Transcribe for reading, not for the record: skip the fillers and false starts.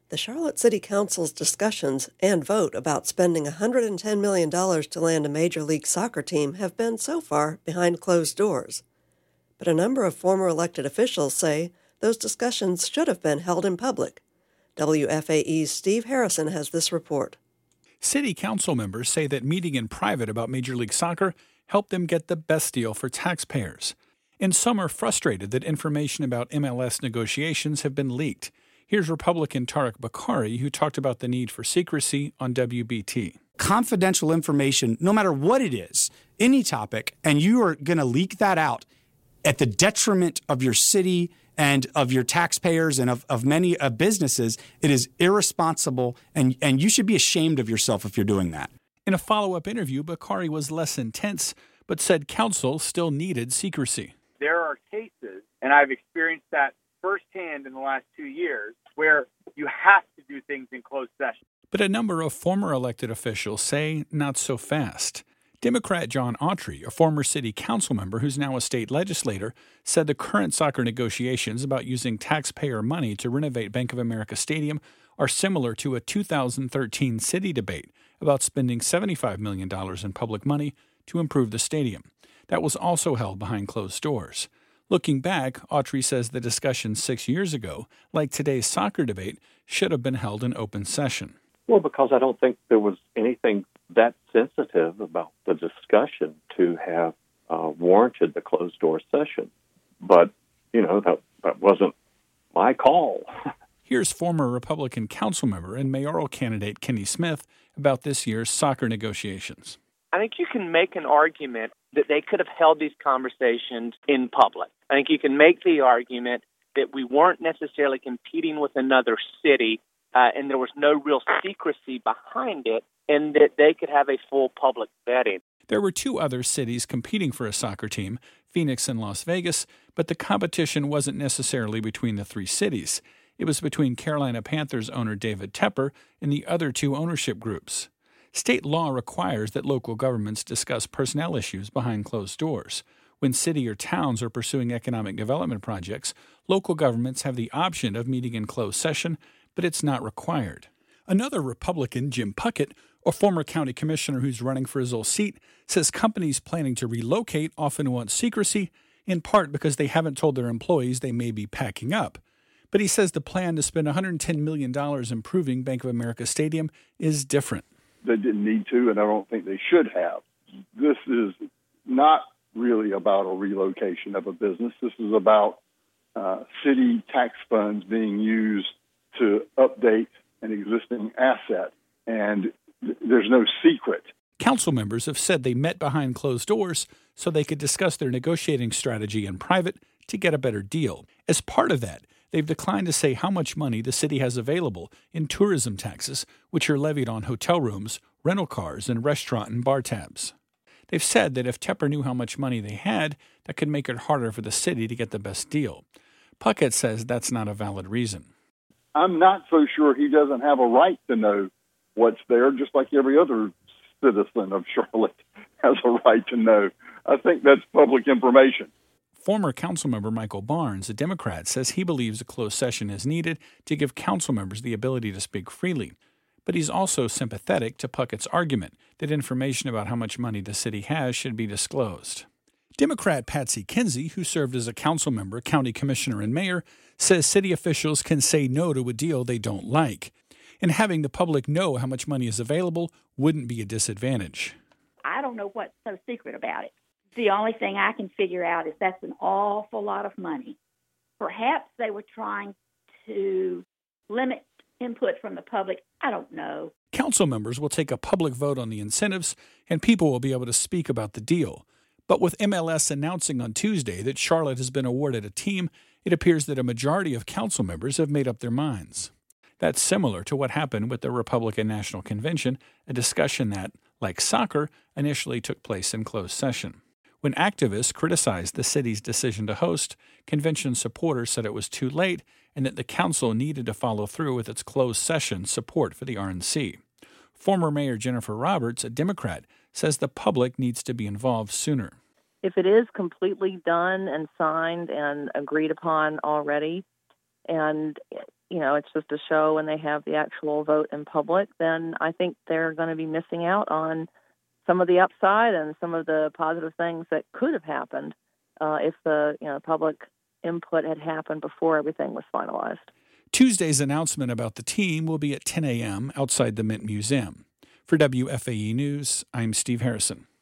The Charlotte City Council's discussions and vote about spending $110 million to land a Major League Soccer team have been, so far, behind closed doors. But a number of former elected officials say those discussions should have been held in public. WFAE's Steve Harrison has this report. City council members say that meeting in private about Major League Soccer helped them get the best deal for taxpayers. And some are frustrated that information about MLS negotiations have been leaked. Here's Republican Tariq Bokhari, who talked about the need for secrecy on WBT. Confidential information, no matter what it is, any topic, and you are going to leak that out at the detriment of your city and of your taxpayers and of many businesses, it is irresponsible, and you should be ashamed of yourself if you're doing that. In a follow-up interview, Bokhari was less intense, but said council still needed secrecy. There are cases, and I've experienced that firsthand in the last 2 years, where you have to do things in closed session. But a number of former elected officials say not so fast. Democrat John Autry, a former city council member who's now a state legislator, said the current soccer negotiations about using taxpayer money to renovate Bank of America Stadium are similar to a 2013 city debate about spending $75 million in public money to improve the stadium. That was also held behind closed doors. Looking back, Autry says the discussion 6 years ago, like today's soccer debate, should have been held in open session. Well, because I don't think there was anything that sensitive about the discussion to have warranted the closed-door session. But, that wasn't my call. Here's former Republican council member and mayoral candidate Kenny Smith about this year's soccer negotiations. I think you can make an argument that they could have held these conversations in public. I think you can make the argument that we weren't necessarily competing with another city, and there was no real secrecy behind it, and that they could have a full public vetting. There were two other cities competing for a soccer team, Phoenix and Las Vegas, but the competition wasn't necessarily between the three cities. It was between Carolina Panthers owner David Tepper and the other two ownership groups. State law requires that local governments discuss personnel issues behind closed doors. When city or towns are pursuing economic development projects, local governments have the option of meeting in closed session, but it's not required. Another Republican, Jim Puckett, a former county commissioner who's running for his old seat, says companies planning to relocate often want secrecy, in part because they haven't told their employees they may be packing up. But he says the plan to spend $110 million improving Bank of America Stadium is different. They didn't need to, and I don't think they should have. This is not really about a relocation of a business. This is about city tax funds being used to update an existing asset, and there's no secret. Council members have said they met behind closed doors so they could discuss their negotiating strategy in private to get a better deal. As part of that, they've declined to say how much money the city has available in tourism taxes, which are levied on hotel rooms, rental cars, and restaurant and bar tabs. They've said that if Tepper knew how much money they had, that could make it harder for the city to get the best deal. Puckett says that's not a valid reason. I'm not so sure he doesn't have a right to know what's there, just like every other citizen of Charlotte has a right to know. I think that's public information. Former councilmember Michael Barnes, a Democrat, says he believes a closed session is needed to give council members the ability to speak freely. But he's also sympathetic to Puckett's argument that information about how much money the city has should be disclosed. Democrat Patsy Kinsey, who served as a council member, county commissioner, and mayor, says city officials can say no to a deal they don't like. And having the public know how much money is available wouldn't be a disadvantage. I don't know what's so secret about it. The only thing I can figure out is that's an awful lot of money. Perhaps they were trying to limit input from the public. I don't know. Council members will take a public vote on the incentives, and people will be able to speak about the deal. But with MLS announcing on Tuesday that Charlotte has been awarded a team, it appears that a majority of council members have made up their minds. That's similar to what happened with the Republican National Convention, a discussion that, like soccer, initially took place in closed session. When activists criticized the city's decision to host, convention supporters said it was too late and that the council needed to follow through with its closed session support for the RNC. Former Mayor Jennifer Roberts, a Democrat, says the public needs to be involved sooner. If it is completely done and signed and agreed upon already, and it's just a show when they have the actual vote in public, then I think they're going to be missing out on some of the upside and some of the positive things that could have happened if the public input had happened before everything was finalized. Tuesday's announcement about the team will be at 10 a.m. outside the Mint Museum. For WFAE News, I'm Steve Harrison.